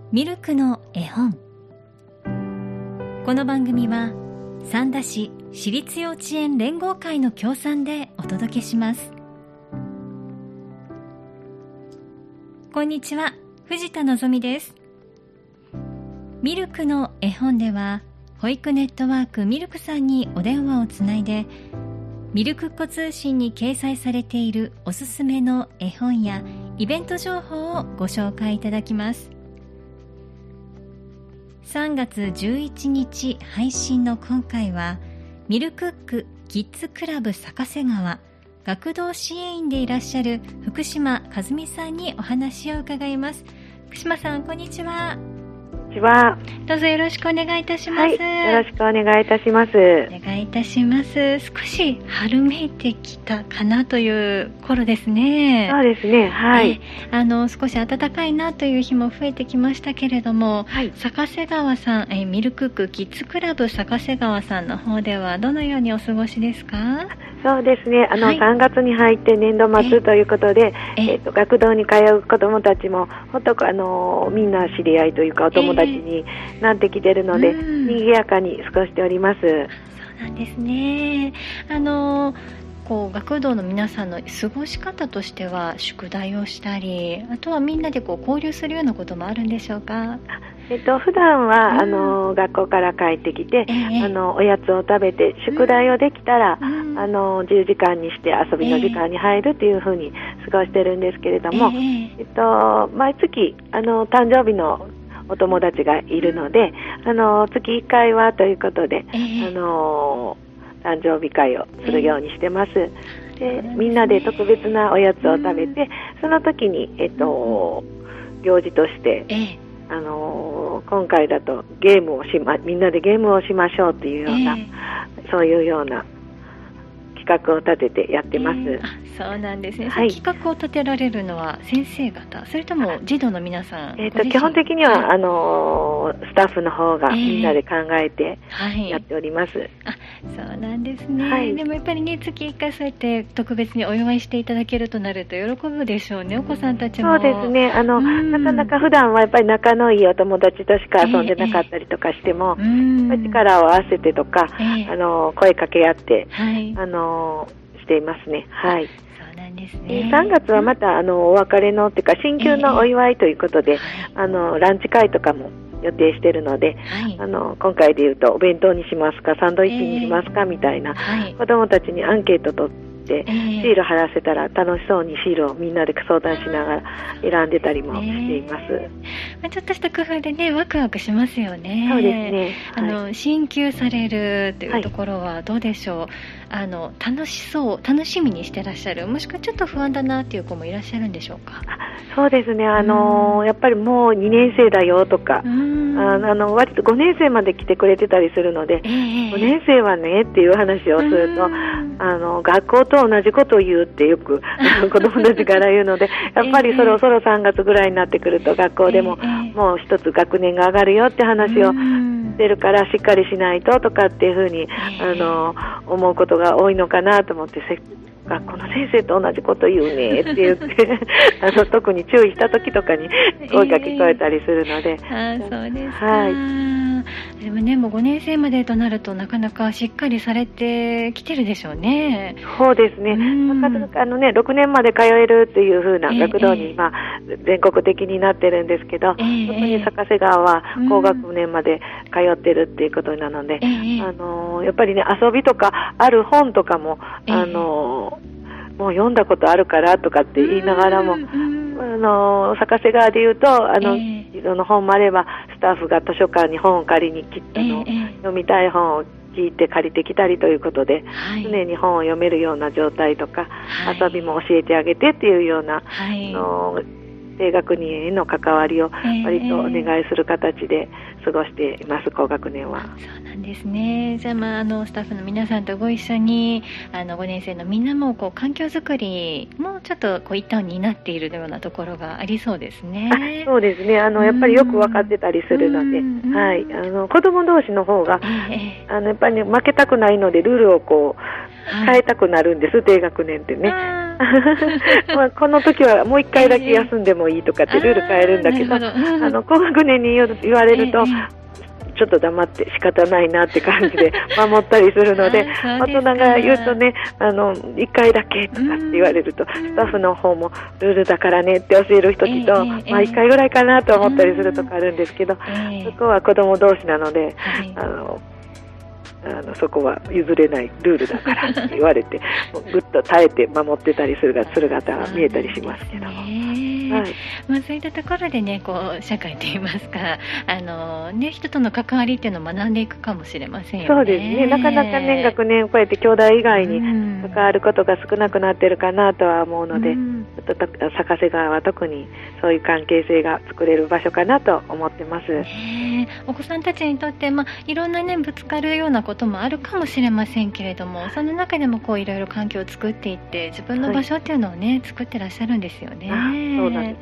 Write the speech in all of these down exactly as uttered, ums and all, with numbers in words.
ミルクの絵本。この番組は三田市私立幼稚園連合会の協賛でお届けします。こんにちは、藤田のぞみです。ミルクの絵本では保育ネットワークミルクさんにお電話をつないで、ミルクっ子通信に掲載されているおすすめの絵本やイベント情報をご紹介いただきます。さんがつじゅういちにち配信の今回は、ミルクックキッズクラブ坂瀬川学童支援員でいらっしゃる福島和美さんにお話を伺います。福島さん、こんにちは。 こんにちは。 どうぞよろしくお願いいたします。 はい、よろしくお願いいたします。 お願いいたします。少し春めいてきたかなという頃ですね。 そうですね、はい。 あの少し暖かいなという日も増えてきましたけれども、 はい、 坂瀬川さん、えミルクックキッズクラブ坂瀬川さんの方ではどのようにお過ごしですか？ そうですね、あの、はい、さんがつに入って年度末ということで、ええー、と学童に通う子どもたちも本当あのみんな知り合いというかお友達になってきているので、えー、賑やかに過ごしております。そうなんですね。あのこう学童の皆さんの過ごし方としては宿題をしたり、あとはみんなでこう交流するようなこともあるんでしょうか？ えっと、普段は、うん、あの学校から帰ってきて、えー、あのおやつを食べて宿題をできたら、うん、あの自由時間にして遊びの時間に入るというふうに過ごしてるんですけれども、えーえっと、毎月あの誕生日のお友達がいるので、あの月いっかいはということで、えー、あの誕生日会をするようにしてます。えー、でみんなで特別なおやつを食べて、うん、その時に、えっと、行事として、えーあのー、今回だとゲームをしまみんなでゲームをしましょうというような、えー、そういうような企画を立ててやってます。えー、 あ、そうなんですね。はい、企画を立てられるのは先生方、それとも児童の皆さん？ えー、と基本的にはあのー、スタッフの方がみんなで考えてやっております。えーはい、 あ、そうなんですね。はい、でもやっぱりね、月いっかいそうやって特別にお祝いしていただけるとなると喜ぶでしょうね、お子さんたちも。 そうですね、あのなかなか普段はやっぱり仲のいいお友達としか遊んでなかったりとかしても、えーえー、力を合わせてとか、えー、あの声かけ合って、はい、あのしていますね。はい。 そうなんですね。 さんがつはまたあのお別れのっていうか進級のお祝いということで、えー、あのランチ会とかも予定しているので、はい、あの今回でいうとお弁当にしますかサンドイッチにしますか、えー、みたいな、はい、子どもたちにアンケート取ってシール貼らせたら楽しそうにシールをみんなで相談しながら選んでたりもしています。えー、ちょっとした工夫でね、ワクワクしますよね。 そうですね。 あの、はい、進級されるというところはどうでしょう。はい、あの楽しそう楽しみにしてらっしゃる、もしくはちょっと不安だなっていう子もいらっしゃるんでしょうか？ そうですね、あのー、やっぱりもうにねん生だよとか、あの割とごねん生まで来てくれてたりするので、えー、ごねん生はねっていう話をすると、あの学校と同じことを言うってよく子どもたちから言うのでやっぱりそろそろさんがつぐらいになってくると学校でももう一つ学年が上がるよって話をしてるからしっかりしないととかっていうふうに、あの思うことが多いのかなと思って、学校の先生と同じこと言うねって言ってあの特に注意した時とかに声が聞こえたりするので、 えー、あ、そうですか。はい、でもね、もうごねん生までとなるとなかなかしっかりされてきてるでしょうね。 そうですね、なかなかあのねろくねんまで通えるっていう風な学童に今、えー、全国的になってるんですけど、えー、特に坂瀬川は高学年まで通ってるっていうことなので、えー、あのやっぱりね遊びとかある本とかも、えー、あのもう読んだことあるからとかって言いながらも、あの坂瀬川でいうとあの、えー、その本もあればスタッフが図書館に本を借りに来て、えー、読みたい本を聞いて借りてきたりということで、はい、常に本を読めるような状態とか、はい、遊びも教えてあげてっていうような、はい、あの低学年への関わりを割とお願いする形で過ごしています、えー、高学年は。 そうなんですね。じゃあ、まあ、あのスタッフの皆さんとご一緒にあのごねん生のみんなもこう環境づくりもちょっとこう一端になっているようなところがありそうですね。 あ、そうですね、あのやっぱりよく分かってたりするので、はい、あの子供同士の方が、えー、あのやっぱり、ね、負けたくないのでルールをこう変えたくなるんです、低学年ってね。 まあこの時はもう一回だけ休んでもいいとかってルール変えるんだけど、えー、ああの高学年に言われると、えーちょっと黙って仕方ないなって感じで守ったりするので大人が言うとね、あのいっかいだけとかって言われると、スタッフの方もルールだからねって教える時と、えー、まあいっかいぐらいかなと思ったりするとかあるんですけど、えー、そこは子供同士なので、はい、あのあのそこは譲れないルールだからって言われてもうぐっと耐えて守ってたりするが姿が見えたりしますけども、はい、 まあ、そういったところでねこう社会といいますかあの、ね、人との関わりっていうのを学んでいくかもしれませんよね。 そうですね、なかなか年学年こうやって兄弟以外に関わることが少なくなってるかなとは思うので、うん、ちょっと坂瀬川は特にそういう関係性が作れる場所かなと思ってます。 ね、お子さんたちにとって、まあ、いろんなねぶつかるようなこともあるかもしれませんけれども、その中でもこういろいろ環境を作っていって自分の場所っていうのをね、はい、作ってらっしゃるんですよね。 そうなんです、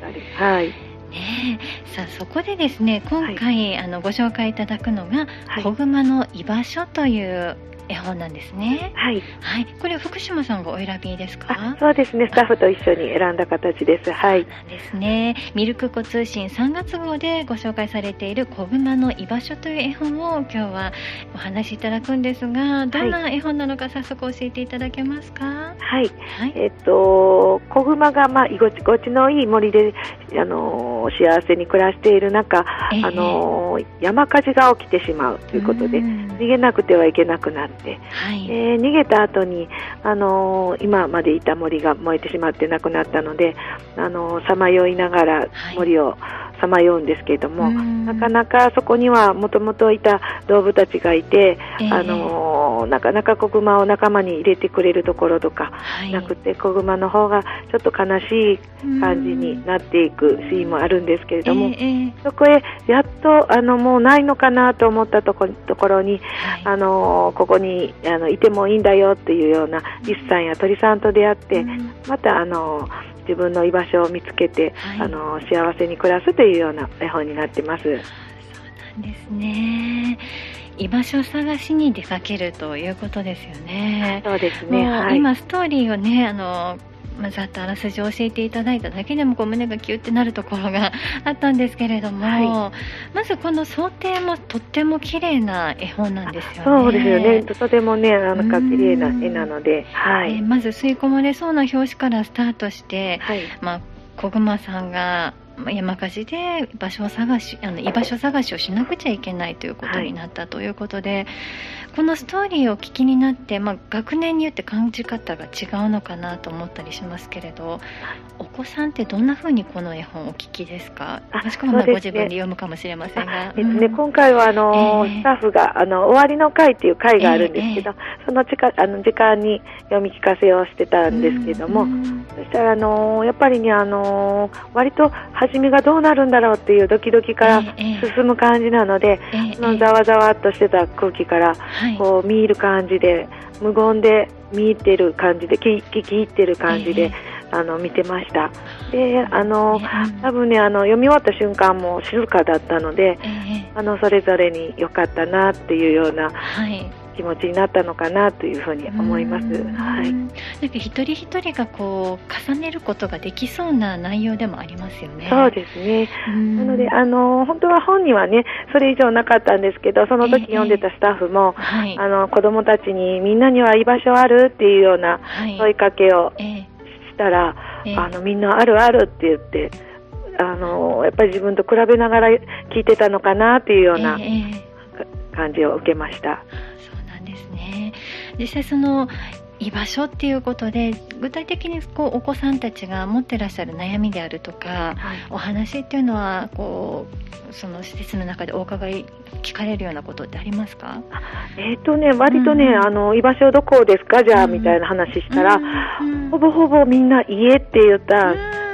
はい。 ね、さあそこでですね今回、はい、あのご紹介いただくのが、はい、子熊の居場所という絵本なんですね。はい、はい、これ福島さんがお選びですか？ そうですね、スタッフと一緒に選んだ形です。はい。 そうなんですね。ミルク子通信さんがつ号でご紹介されている子熊の居場所という絵本を今日はお話しいただくんですが、どんな絵本なのか早速教えていただけますか？ はい。はい、えっと子熊がまあ居心地のいい森であの幸せに暮らしている中、えー、あの山火事が起きてしまうということで逃げなくてはいけなくなって。はい、えー、逃げた後に、あのー、今までいた森が燃えてしまってなくなったのでさまよいながら森をさまようんですけれども、はい、なかなかそこにはもともといた動物たちがいて、えーあのー、なかなか子熊を仲間に入れてくれるところとかなくて、はい、子熊の方がちょっと悲しい感じになっていくシーンもあるんですけれども、えー、そこへやっとあのもうないのかなと思ったとこ、ところに、はい、あのー、ここにあのいてもいいんだよっていうようなリスさんや鳥さんと出会って、またあのー自分の居場所を見つけて、はい、あの幸せに暮らすというような絵本になってます。そうなんですね。居場所探しに出かけるということですよね。 そうですね。 はい、今ストーリーをねあのまあ、ざっとあらすじを教えていただいただけでもこう胸がキュッてなるところがあったんですけれども、はい、まずこの想定もとっても綺麗な絵本なんですよね。 そうですよね。とてもねなんか綺麗な絵なので、はい、 えー、まず吸い込まれそうな表紙からスタートして、はい、まあ、小熊さんが山火事で場所を探しあの居場所探しをしなくちゃいけないということになったということで、はい、このストーリーをお聞きになって、まあ、学年によって感じ方が違うのかなと思ったりしますけれど、お子さんってどんな風にこの絵本をお聞きですか？もしくはまあご自分で読むかもしれませんが、 ですね、今回はあの、えー、スタッフがあの終わりの会っていう会があるんですけど、えーえー、その時間あの時間に読み聞かせをしてたんですけども、そしたらあのやっぱりねあの割と初めがどうなるんだろうっていうドキドキから進む感じなので、えーえー、そのざわざわっとしてた空気からこう見入る感じで、無言で見入ってる感じで聞き入ってる感じで、えーあの見てました。で、あの、多分ねあの読み終わった瞬間も静かだったので、えー、あのそれぞれに良かったなっていうような気持ちになったのかなというふうに思います。はい。 なんか一人一人がこう重ねることができそうな内容でもありますよね。 そうですね。なのであの本当は本にはねそれ以上なかったんですけど、その時読んでたスタッフも、えーはい、あの子供たちにみんなには居場所あるっていうような問いかけを、はいえーしたら、えー、あのみんなあるあるって言ってあのやっぱり自分と比べながら聞いてたのかなっていうような感じを受けました。 そうなんですね。実際その居場所っていうことで具体的にこうお子さんたちが持ってらっしゃる悩みであるとか、はい、お話っていうのはこうその施設の中でお伺い聞かれるようなことってありますか？ えーとね、割とね、うん、あの居場所どこですかじゃあ、うん、みたいな話したら、うん、ほぼほぼみんな家って言った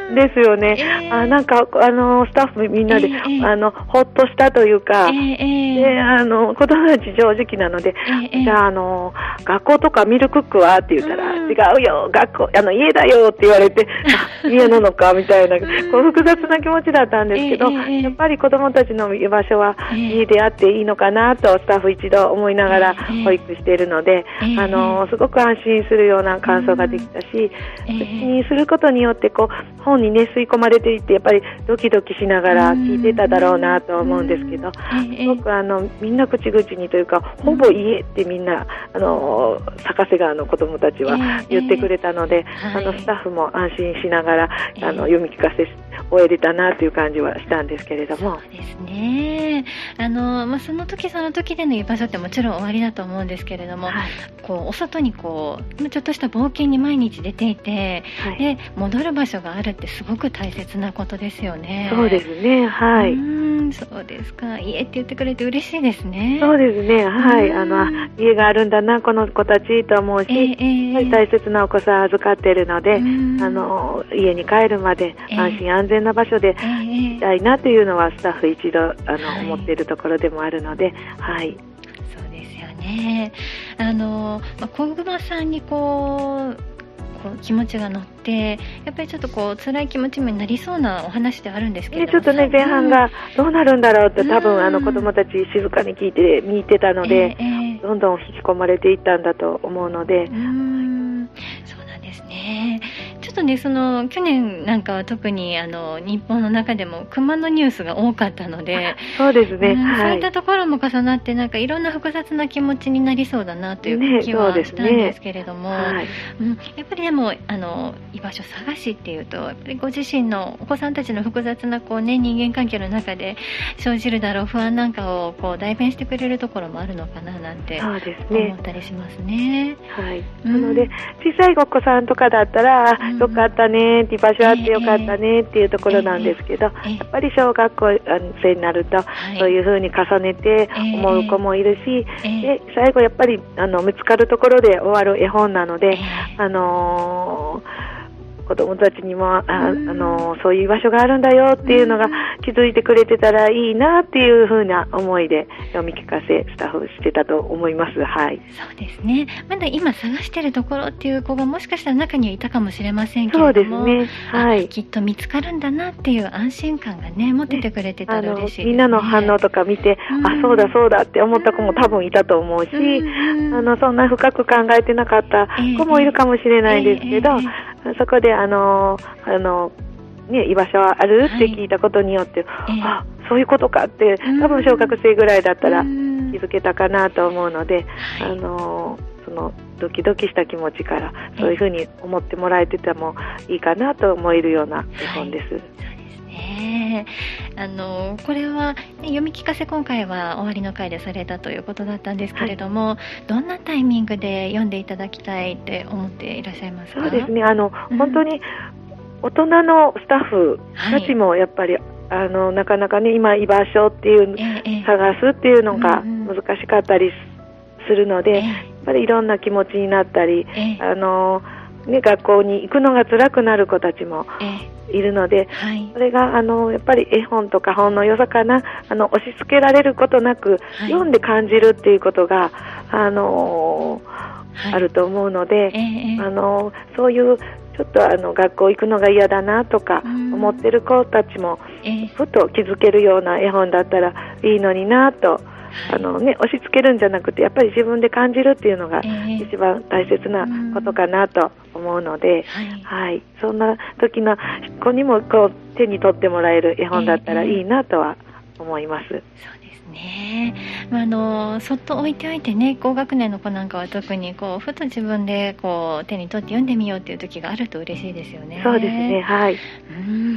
ですよね。えー、あなんかあのスタッフみんなで、えー、あのほっとしたというか、えー、であの子供たち正直なので、えー、じゃああの学校とかミルクックはって言ったら、うん、違うよ学校あの家だよって言われて家なのかみたいなこう複雑な気持ちだったんですけど、えー、やっぱり子供たちの居場所は家であっていいのかなとスタッフ一度思いながら保育しているので、えー、あのすごく安心するような感想ができたし、うん、口にすることによってこう本にね吸い込まれていってやっぱりドキドキしながら聞いてただろうなと思うんですけど、すごくあのみんな口々にというかほぼ家ってみんなあの坂瀬川の子どもたちは言ってくれたので、あのスタッフも安心しながらあの読み聞かせ終えれたなという感じはしたんですけれども。 そうですね。あの、まあ、その時その時での居場所ってもちろん終わりだと思うんですけれども、はい、こうお外にこうちょっとした冒険に毎日出ていて、はい、で戻る場所があるってすごく大切なことですよね。 そうですね。はい。うーん、そうですか。家って言ってくれて嬉しいですね。 そうですね。はい。あの家があるんだなこの子たちと思うし、えー、大切なお子さん預かっているので、あの家に帰るまで安心安全な場所でいたいなというのはスタッフ一度あの、はい、思っているところでもあるので、はい。 そうですよね。あの小熊さんにこうこう気持ちが乗ってやっぱりちょっとこう辛い気持ちになりそうなお話ではあるんですけれども、 ちょっとね前半がどうなるんだろうって多分あの子供たち静かに聞いて見てたので、えー、どんどん引き込まれていったんだと思うので、うーん、そうなんですね。ちょっとねその去年なんかは特にあの日本の中でもクマのニュースが多かったので、 そうですね、うん、はい、 そういったところも重なってなんかいろんな複雑な気持ちになりそうだなという気はしたんですけれども、ねはい、うん、やっぱりでもあの居場所探しっていうとやっぱりご自身のお子さんたちの複雑なこう、ね、人間関係の中で生じるだろう不安なんかをこう代弁してくれるところもあるのかななんて思ったりしますね。 はい、うん、なので小さいお子さんとかだったら、うん、よかったねって居場所あってよかったねっていうところなんですけど、えーえー、やっぱり小学校生になると、はい、そういう風に重ねて思う子もいるし、えー、で最後やっぱりあの見つかるところで終わる絵本なので、えー、あのー子供たちにも あ、あのそういう居場所があるんだよっていうのが気づいてくれてたらいいなっていう風な思いで読み聞かせスタッフしてたと思います。はい。 そうですね。まだ今探してるところっていう子がもしかしたら中にはいたかもしれませんけれども、そうですね。はい。きっと見つかるんだなっていう安心感がね持っててくれてたら嬉しいですね。 みんなの反応とか見て、うん、あそうだそうだって思った子も多分いたと思うし、うん、あのそんな深く考えてなかった子もいるかもしれないですけど、えーえーえー、そこであのあのね、居場所はあるって聞いたことによって、はい、あそういうことかって多分小学生ぐらいだったら気づけたかなと思うので、あのそのドキドキした気持ちからそういうふうに思ってもらえててもいいかなと思えるような絵本です。はい、 ね、あのこれは、ね、読み聞かせ今回は終わりの回でされたということだったんですけれども、はい、どんなタイミングで読んでいただきたいって思っていらっしゃいますか？ そうですね、あの、うん、本当に大人のスタッフたちもやっぱり、はい、あのなかなかね今居場所っていう、ええ、探すっていうのが難しかったりするので、ええ、やっぱりいろんな気持ちになったり、ええ、あのね、学校に行くのが辛くなる子たちもいるので、はい、それがあのやっぱり絵本とか本の良さかな、あの押し付けられることなく、はい、読んで感じるっていうことがあの、はい、あると思うので、えー、あのそういうちょっとあの学校行くのが嫌だなとか思ってる子たちも、えー、ふと気づけるような絵本だったらいいのになと、あのね、押し付けるんじゃなくてやっぱり自分で感じるっていうのが一番大切なことかなと思うので、えーはいはい、そんな時の子にもこう手に取ってもらえる絵本だったらいいなとは思います。 そうですね、まあ、あのそっと置いておいてね、高学年の子なんかは特にこうふと自分でこう手に取って読んでみようっていう時があると嬉しいですよね。 そうですね、はい。 うん、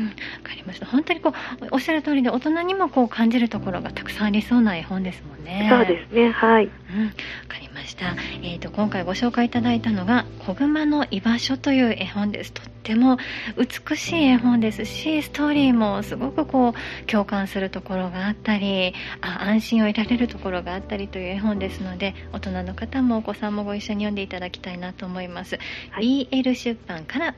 わかりました。本当にこうおっしゃる通りで大人にもこう感じるところがたくさんありそうな絵本ですもんね。 そうですね、はい。うん、 わかりました。えーと、今回ご紹介いただいたのが小熊の居場所という絵本です。とっても美しい絵本ですし、ストーリーもすごくこう共感するところがあったり、あ安心を得られるところがあったりという絵本ですので、大人の方もお子さんもご一緒に読んでいただきたいなと思います。はい、ビーエル 出版から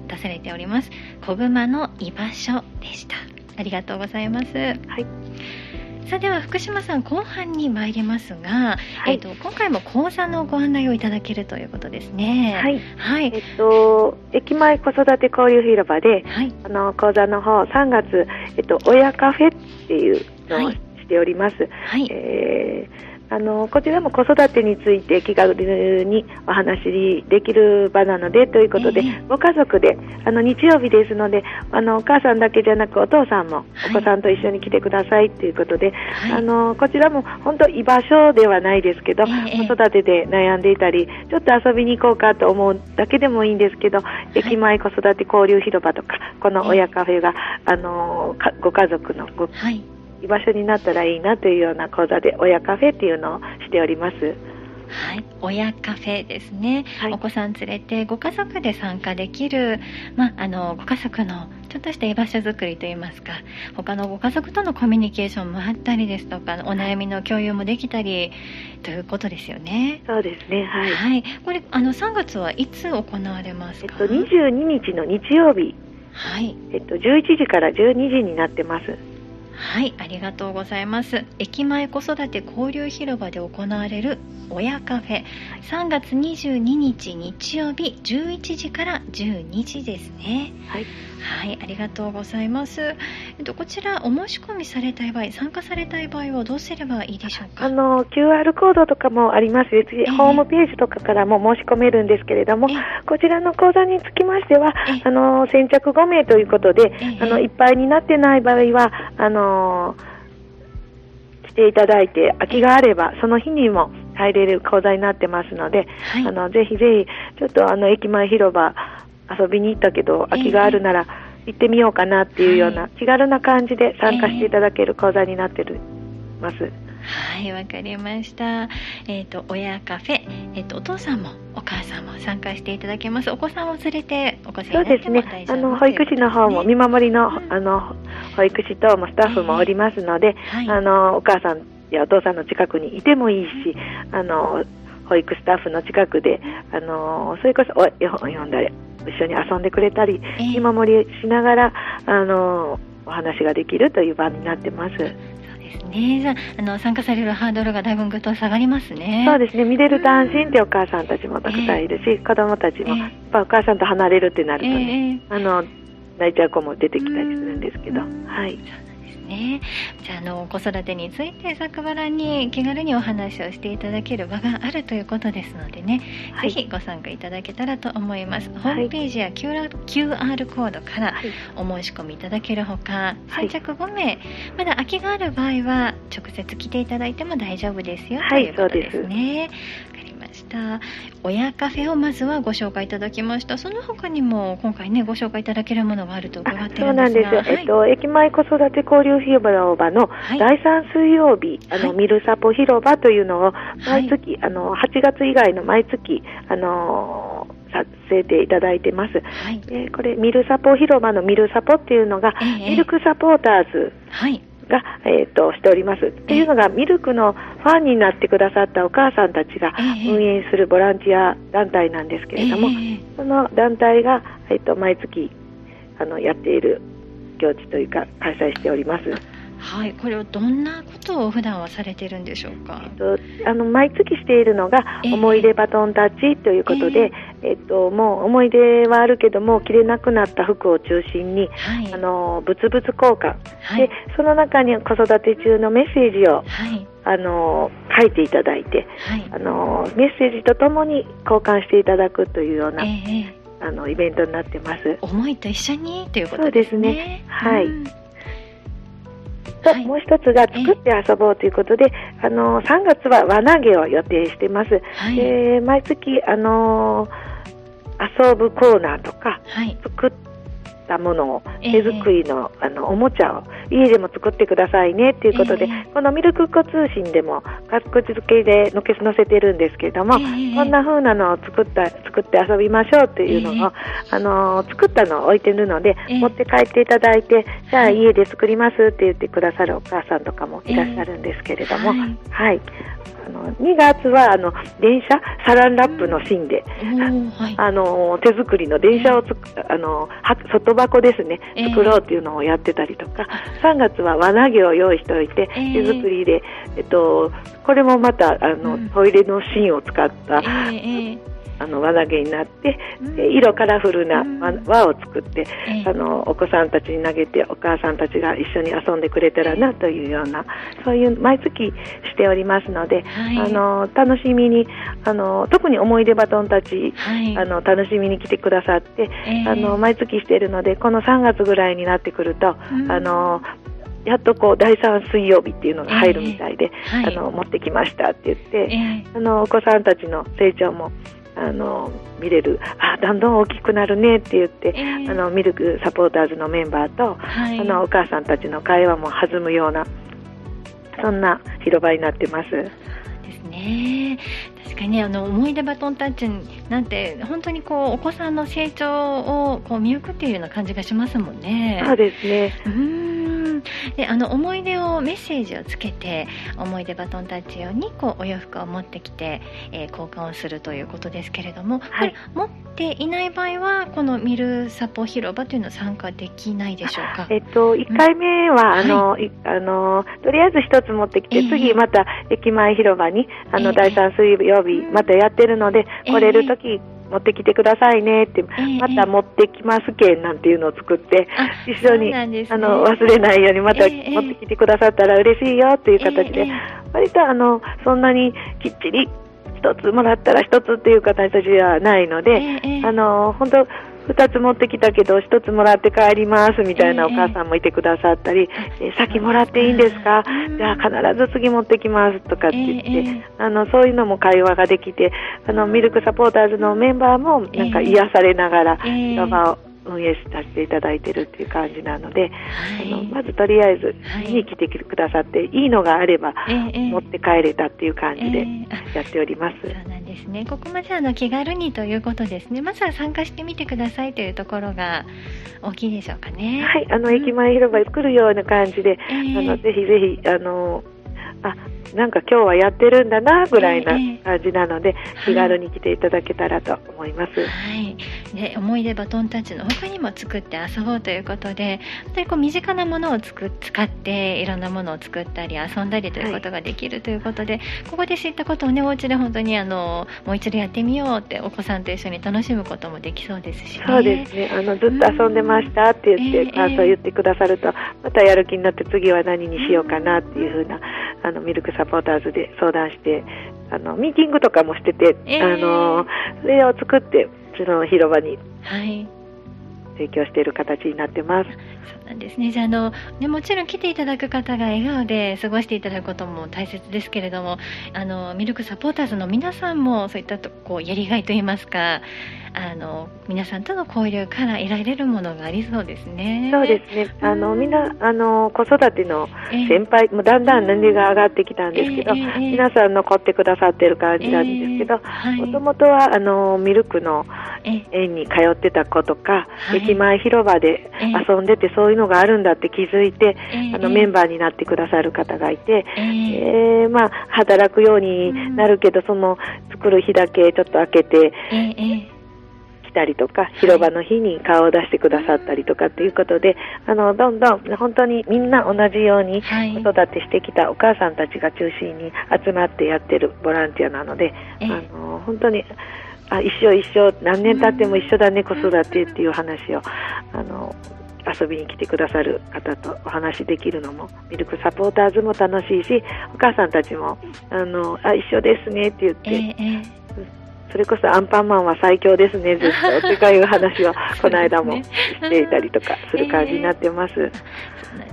出されております子熊の居場所でした。ありがとうございます。はい。さあでは福島さん、後半に参りますが、はい、えーと、今回も講座のご案内をいただけるということですね。はい、はい、 えっと、駅前子育て交流広場で、はい、あの講座の方さんがつ、えっと、親カフェっていうのをしております。はい、えーあのこちらも子育てについて気軽にお話できる場なのでということで、えー、ご家族であの日曜日ですので、あのお母さんだけじゃなくお父さんもお子さんと一緒に来てくださいということで、はい、あのこちらも本当居場所ではないですけど、えー、子育てで悩んでいたりちょっと遊びに行こうかと思うだけでもいいんですけど、はい、駅前子育て交流広場とかこの親カフェが、えー、あのご家族のご、はい居場所になったらいいなというような講座で親カフェっていうのをしております。 はい、親カフェですね、はい、お子さん連れてご家族で参加できる、まあ、あのご家族のちょっとした居場所づくりといいますか、他のご家族とのコミュニケーションもあったりですとか、お悩みの共有もできたりということですよね。 そうですね、はい、 はい、これあのさんがつはいつ行われますか？ えっと、にじゅうににちの日曜日、はいえっと、じゅういちじからじゅうにじになってます。 はい、ありがとうございます。駅前子育て交流広場で行われる親カフェ、さんがつにじゅうににち日曜日じゅういちじからじゅうにじですね。はい、はい、ありがとうございます。えっと、こちらお申し込みされたい場合、参加されたい場合はどうすればいいでしょうか？ あの キューアール コードとかもありますし、次、えー、ホームページとかからも申し込めるんですけれども、えー、こちらの講座につきましては、えー、あの先着ごめいということで、えー、あのいっぱいになってない場合はあの来ていただいて空きがあればその日にも入れる講座になってますので、はい、あのぜひぜひちょっとあの駅前広場遊びに行ったけど空きがあるなら行ってみようかなっていうような気軽な感じで参加していただける講座になってます。 はい、わかりました。えっと、親カフェ、えっと、お父さんもお母さんも参加していただけます。お子さんを連れてお越しになっても大丈夫ですね。そうですね。あの、保育士の方も見守りの、うん、あの、保育士等もスタッフもおりますので、えーはい、あの、お母さんやお父さんの近くにいてもいいし、あの、保育スタッフの近くで、あの、それこそ絵本読んだり、一緒に遊んでくれたり、えー、見守りしながら、あの、お話ができるという場になってます。 ですね、じゃあ、あの参加されるハードルがだいぶぐっと下がりますね。 そうですね、見れると安心ってお母さんたちもたくさんいるし、えー、子供たちも、やっぱお母さんと離れるってなるとね、えー、あの泣いちゃう子も出てきたりするんですけど、はい。 ね、じゃあ、あの子育てについてざくばらんに気軽にお話をしていただける場があるということですのでね、はい、ぜひご参加いただけたらと思います。ホームページや キューアール コードからお申し込みいただけるほか、はい、先着ごめいまだ空きがある場合は直接来ていただいても大丈夫ですよ、はい、ということですね。わかりました。親カフェをまずはご紹介いただきました。その他にも今回ねご紹介いただけるものがあると伺っているんですが、そうなんですよ、はい、えっと、駅前子育て交流広場のだいさん水曜日、はい、あのミルサポ広場というのを毎月、はい、あのはちがつ以外の毎月あのさせていただいてます、はい、えー、これミルサポ広場のミルサポっていうのが、えー、ミルクサポーターズが、えー、としております、えー、っていうのがミルクのファンになってくださったお母さんたちが運営するボランティア団体なんですけれども、えー、その団体が、えー、と毎月あのやっている行事というか開催しております。はい、これはどんなことを普段はされているんでしょうか？ えっと、あの毎月しているのが、えー、思い出バトンタッチということで、えーえっと、もう思い出はあるけども着れなくなった服を中心に、はい、あの物々交換、はい、でその中に子育て中のメッセージを、はい、あの書いていただいて、はい、あのメッセージとともに交換していただくというような、えー、あのイベントになってます。 思いと一緒にということですね。そうですね、 はい、うん、と、はい、もう一つが作って遊ぼうということで、あのさんがつは輪投げを予定してます、はい、えー、毎月あの遊ぶコーナーとか、はい、作ったものを手作りの、あのおもちゃを家でも作ってくださいねっていうことで、えー、このミルクっ子通信でも格付けで載せてるんですけれども、えー、こんな風なのを作った作って遊びましょうっていうのを、えー、あのー、作ったのを置いてるので、えー、持って帰っていただいて、じゃあ家で作りますって言ってくださるお母さんとかもいらっしゃるんですけれども、えー、はい、はい、あのにがつはあの電車サランラップの芯で、うんはい、あの手作りの電車をつく、えー、あの外箱ですね、作ろうっていうのをやってたりとか、えー、さんがつは輪投げを用意しておいて、えー、手作りで、えっと、これもまたあの、うん、トイレの芯を使った、えーあの輪投げになって、うん、色カラフルな輪を作って、うん、あのお子さんたちに投げてお母さんたちが一緒に遊んでくれたらなというような、そういう毎月しておりますので、はい、あの楽しみにあの特に思い出バトンたち、はい、あの楽しみに来てくださって、えー、あの毎月しているので、このさんがつぐらいになってくると、うん、あのやっとこうだいさん水曜日っていうのが入るみたいで、えーはい、あの持ってきましたって言って、えー、あのお子さんたちの成長もあの見れる、あだんだん大きくなるねって言って、えー、あのミルクサポーターズのメンバーと、はい、あのお母さんたちの会話も弾むような、そんな広場になってます。 ですね。確かにあの思い出バトンタッチなんて本当にこうお子さんの成長をこう見送っているような感じがしますもんね。 そうですね。 うーんであの思い出をメッセージをつけて思い出バトンタッチ用にこうお洋服を持ってきて、えー、交換をするということですけれども、はい、これ持っていない場合はこのミルサポ広場というのは参加できないでしょうか。 えっと、いっかいめは、うん、あの、はい、あのとりあえず一つ持ってきて、えー、次また駅前広場にあの、えー、だいさん水曜日またやってるので、えー、来れるとき持ってきてくださいねって、えー、また持ってきます券なんていうのを作って一緒に、ね、あの忘れないようにまた持ってきてくださったら嬉しいよっていう形で、えー、割とあのそんなにきっちり一つもらったら一つっていう形ではないので、えー、あの本当二つ持ってきたけど一つもらって帰りますみたいなお母さんもいてくださったり、えーえー、先もらっていいんですか、じゃあ必ず次持ってきますとかって言って、えー、あのそういうのも会話ができて、あのミルクサポーターズのメンバーもなんか癒されながら広場を運営させていただいているっていう感じなので、はい、あのまずとりあえず見に来てくださって、はい、いいのがあれば持って帰れたっていう感じでやっております。 えー、そうなんですね。ここまであの気軽にということですね。まずは参加してみてくださいというところが大きいでしょうかね。 はい、あの、うん、駅前広場に来るような感じで、えー、あのぜひぜひあのあなんか今日はやってるんだなぐらいな感じなので、えー、気軽に来ていただけたらと思います。 はい、で思い出バトンタッチの他にも作って遊ぼうということで、本当にこう身近なものをつく使っていろんなものを作ったり遊んだりということができるということで、はい、ここで知ったことをねお家で本当にあのもう一度やってみようってお子さんと一緒に楽しむこともできそうですしね。 そうですね。あのずっと遊んでましたって言って、うん、感想言ってくださると、またやる気になって次は何にしようかなっていう風な、あのミルクサポーターズで相談して、あのミーティングとかもしてて、えー、あのそれを作ってその広場に提供している形になってます。 そうなんですね。じゃあ、あの、ね、もちろん来ていただく方が笑顔で過ごしていただくことも大切ですけれども、あのミルクサポーターズの皆さんもそういったとこうやりがいといいますか、あの皆さんとの交流から得られるものがありそうですね。 そうですね。あのみんなあの子育ての先輩、えー、もうだんだん年齢が上がってきたんですけど、えーえー、皆さん残ってくださっている感じなんですけど、もともとはあのミルクの園に通ってた子とか、はい、駅前広場で遊んでて、そういうのがあるんだって気づいて、えー、あのメンバーになってくださる方がいて、えーえーまあ、働くようになるけど、うん、その作る日だけちょっと開けて、えーえー来たりとか、広場の日に顔を出してくださったりとかっていうことで、あのどんどん本当にみんな同じように子育てしてきたお母さんたちが中心に集まってやってるボランティアなので、あの本当にあ一生一生何年経っても一緒だね、子育てっていう話をあの遊びに来てくださる方とお話できるのも、ミルクサポーターズも楽しいし、お母さんたちもあのあ一緒ですねって言って、えーえーそれこそアンパンマンは最強ですねずっとという話をこの間もしていたりとかする感じになってます。 えー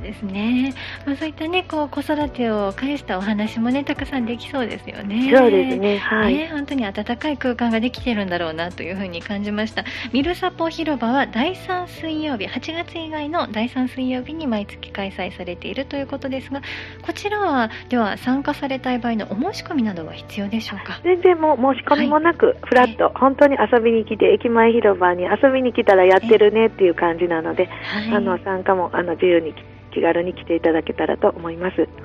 ですね、まあ、そういったねこう子育てを介したお話もねたくさんできそうですよね。 そうですね、はい、 ね、本当に温かい空間ができてるんだろうなというふうに感じました。ミルサポ広場はだいさん水曜日、はちがつ以外のだいさん水曜日に毎月開催されているということですが、こちらはでは参加されたい場合のお申し込みなどは必要でしょうか？ 全然もう申し込みもなく、はい、フラッと本当に遊びに来て、駅前広場に遊びに来たらやってるねっていう感じなので、はい、あの参加もあの自由に気軽に来ていただけたらと思います。 はい、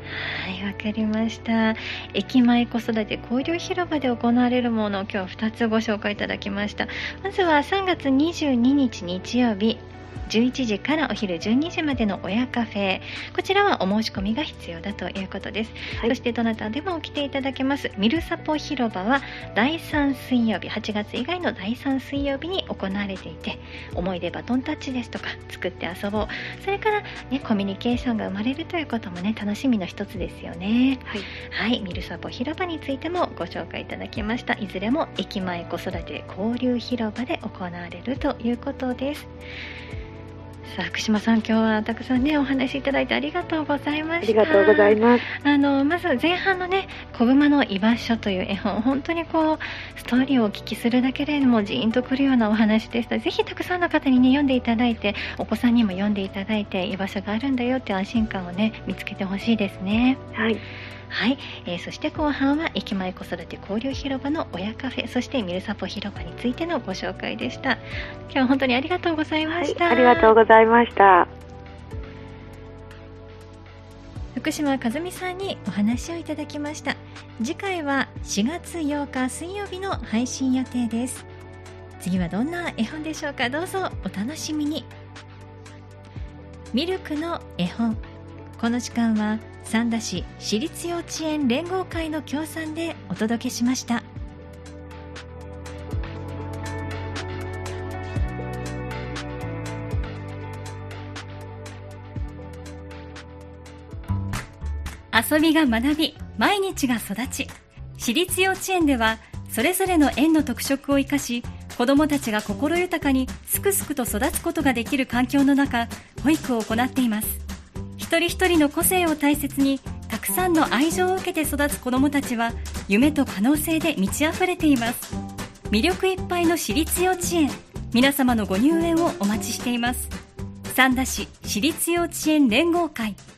わかりました。駅前子育て交流広場で行われるものを今日ふたつご紹介いただきました。まずはさんがつにじゅうににち日曜日じゅういちじからお昼じゅうにじまでの親カフェ、こちらはお申し込みが必要だということです。はい、そしてどなたでも来ていただけますミルサポ広場はだいさん水曜日、はちがつ以外のだいさん水曜日に行われていて、思い出バトンタッチですとか作って遊ぼう、それから、ね、コミュニケーションが生まれるということもね楽しみの一つですよね。はい、はい、ミルサポ広場についてもご紹介いただきました。いずれも駅前子育て交流広場で行われるということです。さあ福島さん、今日はたくさんねお話しいただいてありがとうございました。 ありがとうございます。 あのまず前半のね子熊の居場所という絵本、本当にこうストーリーをお聞きするだけでもジーンとくるようなお話でした。ぜひたくさんの方にね読んでいただいて、お子さんにも読んでいただいて、居場所があるんだよって安心感をね見つけてほしいですね。 はいはい、えー、そして後半は駅前子育て交流広場の親カフェ、そしてミルサポ広場についてのご紹介でした。今日は本当にありがとうございました。 はい、ありがとうございました。 福島和美さんにお話をいただきました。次回はしがつようか水曜日の配信予定です。次はどんな絵本でしょうか？どうぞお楽しみに。ミルクの絵本、この時間は三田市私立幼稚園連合会の協賛でお届けしました。遊びが学び、毎日が育ち、私立幼稚園ではそれぞれの園の特色を生かし、子どもたちが心豊かにすくすくと育つことができる環境の中、保育を行っています。一人一人の個性を大切に、たくさんの愛情を受けて育つ子どもたちは夢と可能性で満ち溢れています。魅力いっぱいの私立幼稚園、皆様のご入園をお待ちしています。三田市私立幼稚園連合会。